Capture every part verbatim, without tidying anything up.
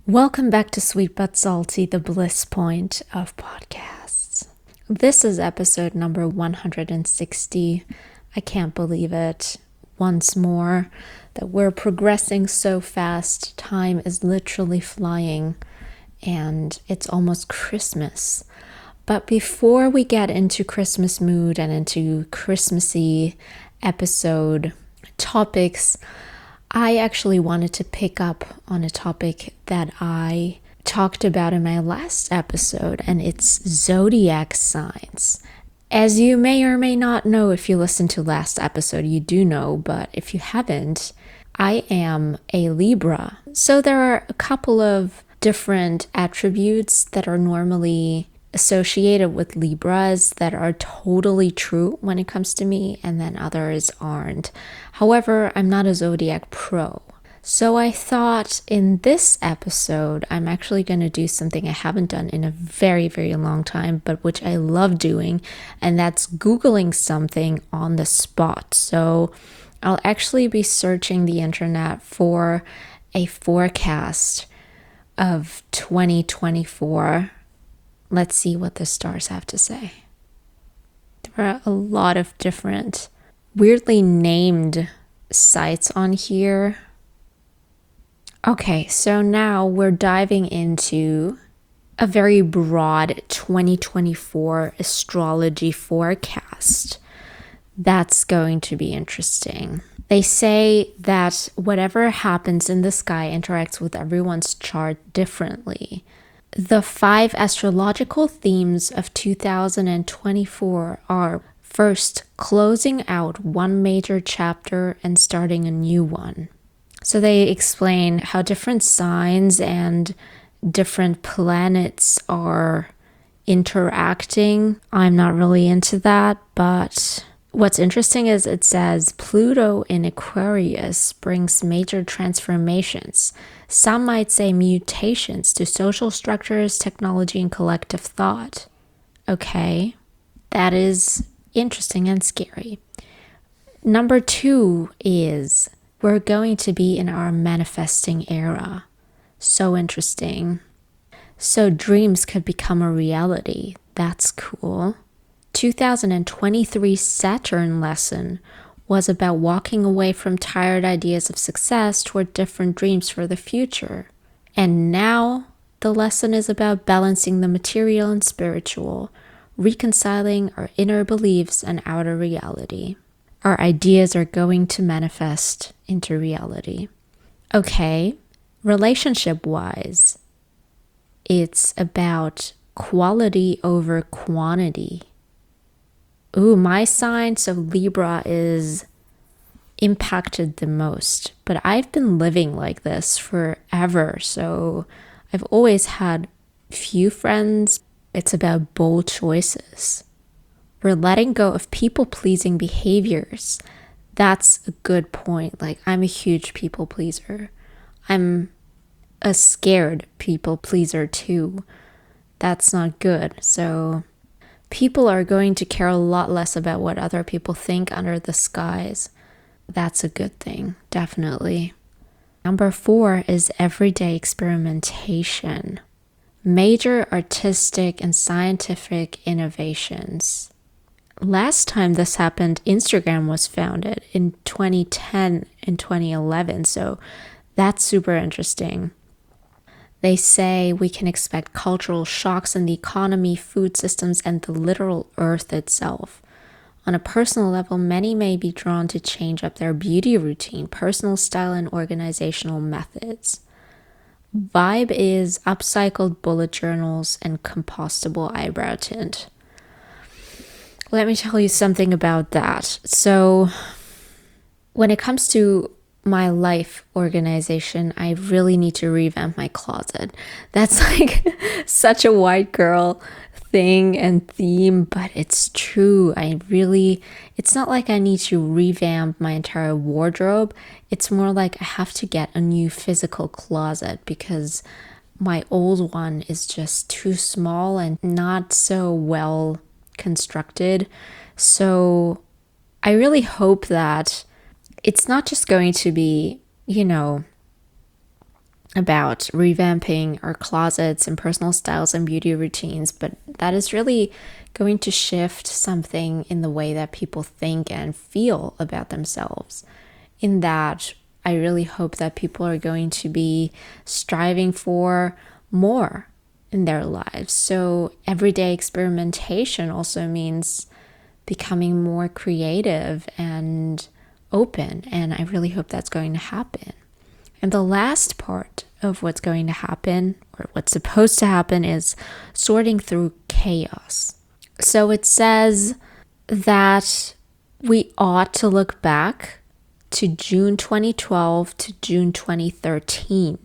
Welcome back to Sweet But Salty, the bliss point of podcasts. This is episode number one hundred sixty. I can't believe it. Once more, that we're progressing so fast. Time is literally flying, and it's almost Christmas. But before we get into Christmas mood and into Christmassy episode topics, I actually wanted to pick up on a topic that I talked about in my last episode, and it's zodiac signs. As you may or may not know, if you listened to last episode, you do know, but if you haven't, I am a Libra. So there are a couple of different attributes that are normally associated with Libras that are totally true when it comes to me, and then others aren't. However, I'm not a zodiac pro. So I thought in this episode, I'm actually going to do something I haven't done in a very, very long time, but which I love doing, and that's Googling something on the spot. So I'll actually be searching the internet for a forecast of twenty twenty-four. Let's see what the stars have to say. There are a lot of different weirdly named sites on here. Okay, so now we're diving into a very broad twenty twenty-four astrology forecast. That's going to be interesting. They say that whatever happens in the sky interacts with everyone's chart differently. The five astrological themes of two thousand twenty-four are: first, closing out one major chapter and starting a new one. So they explain how different signs and different planets are interacting. I'm not really into that, but what's interesting is it says Pluto in Aquarius brings major transformations. Some might say mutations to social structures, technology, and collective thought. Okay, that is interesting and scary. Number two is we're going to be in our manifesting era. So interesting. So dreams could become a reality. That's cool. two thousand twenty-three Saturn lesson was about walking away from tired ideas of success toward different dreams for the future. And now the lesson is about balancing the material and spiritual, reconciling our inner beliefs and outer reality. Our ideas are going to manifest into reality. Okay, relationship-wise, it's about quality over quantity. Ooh, my sign, so Libra, is impacted the most. But I've been living like this forever. So I've always had few friends. It's about bold choices. We're letting go of people-pleasing behaviors. That's a good point. Like, I'm a huge people pleaser. I'm a scared people pleaser too. That's not good. So people are going to care a lot less about what other people think under the skies. That's a good thing, definitely. Number four is everyday experimentation. Major artistic and scientific innovations. Last time this happened, Instagram was founded in twenty ten and twenty eleven, so that's super interesting. They say we can expect cultural shocks in the economy, food systems, and the literal earth itself. On a personal level, many may be drawn to change up their beauty routine, personal style, and organizational methods. Vibe is upcycled bullet journals and compostable eyebrow tint. Let me tell you something about that. So when it comes to my life organization, I really need to revamp my closet. That's like such a white girl thing and theme, but it's true. I really, it's not like I need to revamp my entire wardrobe. It's more like I have to get a new physical closet because my old one is just too small and not so well constructed. So I really hope that it's not just going to be, you know, about revamping our closets and personal styles and beauty routines, but that is really going to shift something in the way that people think and feel about themselves. In that, I really hope that people are going to be striving for more in their lives. So everyday experimentation also means becoming more creative and open, and I really hope that's going to happen. And the last part of what's going to happen, or what's supposed to happen, is sorting through chaos. So it says that we ought to look back to June twenty twelve to June twenty thirteen,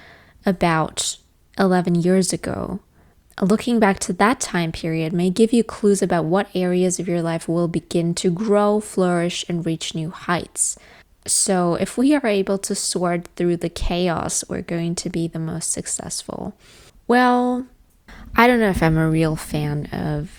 about eleven years ago. Looking back to that time period may give you clues about what areas of your life will begin to grow, flourish, and reach new heights. So if we are able to sort through the chaos, we're going to be the most successful. Well, I don't know if I'm a real fan of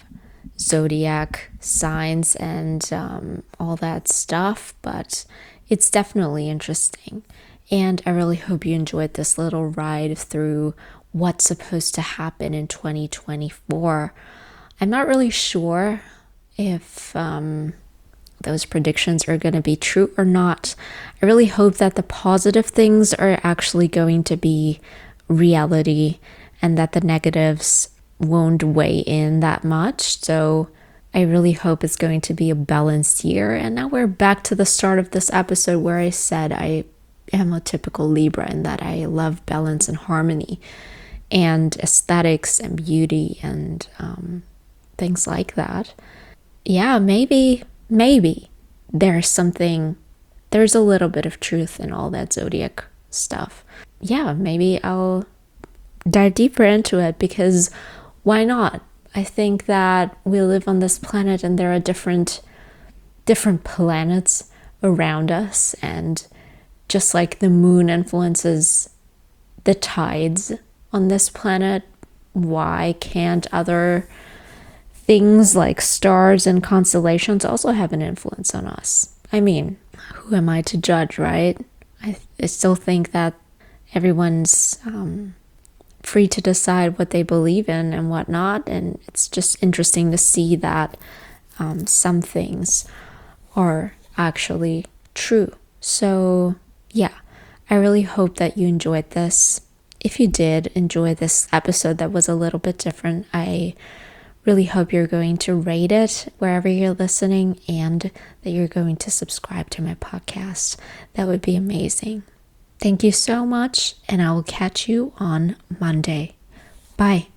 zodiac signs and um, all that stuff, but it's definitely interesting. And I really hope you enjoyed this little ride through what's supposed to happen in twenty twenty-four. I'm not really sure if um, those predictions are going to be true or not. I really hope that the positive things are actually going to be reality and that the negatives won't weigh in that much. So I really hope it's going to be a balanced year. And now we're back to the start of this episode where I said I am a typical Libra and that I love balance and harmony and aesthetics and beauty and um, things like that. Yeah, maybe, maybe there's something, there's a little bit of truth in all that zodiac stuff. Yeah, maybe I'll dive deeper into it, because why not? I think that we live on this planet and there are different different planets around us, and just like the moon influences the tides on this planet, why can't other things like stars and constellations also have an influence on us? I mean, who am I to judge, right? I, I still think that everyone's um, free to decide what they believe in and whatnot, and it's just interesting to see that um, some things are actually true. So yeah, I really hope that you enjoyed this. If you did enjoy this episode that was a little bit different, I really hope you're going to rate it wherever you're listening, and that you're going to subscribe to my podcast. That would be amazing. Thank you so much, and I will catch you on Monday. Bye.